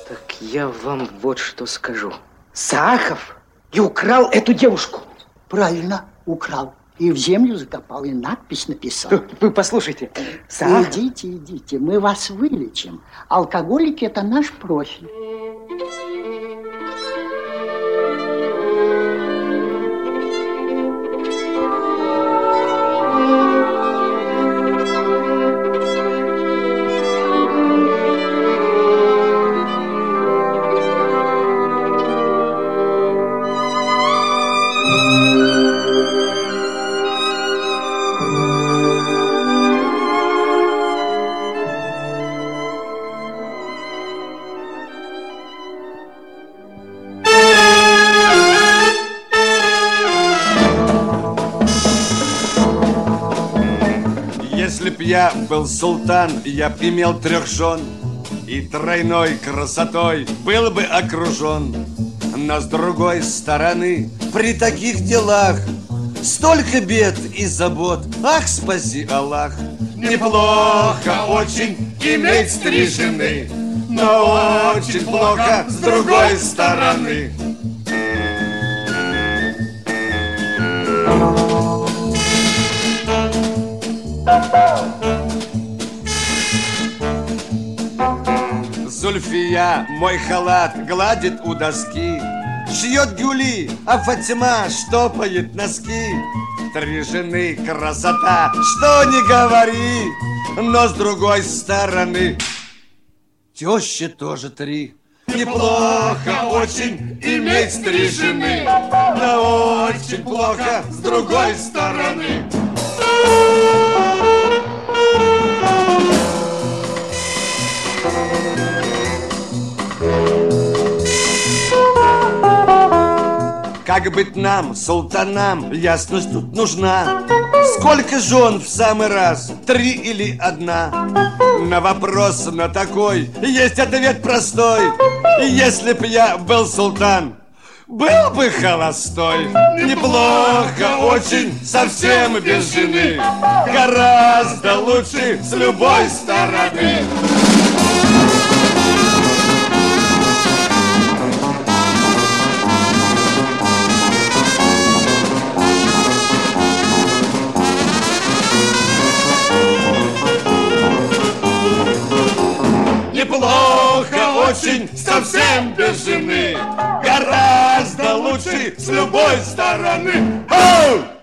Так я вам вот что скажу. Саахов и украл эту девушку. Правильно, украл. И в землю закопал, и надпись написал. Вы послушайте. Идите, идите, мы вас вылечим. Алкоголики – это наш профиль. Если б я был султан, я б имел 3 жен, и тройной красотой был бы окружен. Но с другой стороны, при таких делах столько бед и забот, ах, спаси Аллах. Неплохо очень иметь 3 жены, но очень плохо с другой стороны. Зульфия мой халат гладит у доски, шьет гюли, а Фатима штопает носки. 3 жены красота, что не говори, но с другой стороны тещи тоже 3. Неплохо очень иметь 3 жены, но очень плохо с другой стороны. Как быть нам, султанам, ясность тут нужна. Сколько жен в самый раз, 3 или 1? На вопрос на такой есть ответ простой. Если б я был султан, был бы холостой. Неплохо очень, совсем без жены, гораздо лучше с любой стороны. Неплохо очень, совсем без жены, гораздо лучше с любой стороны. Оу!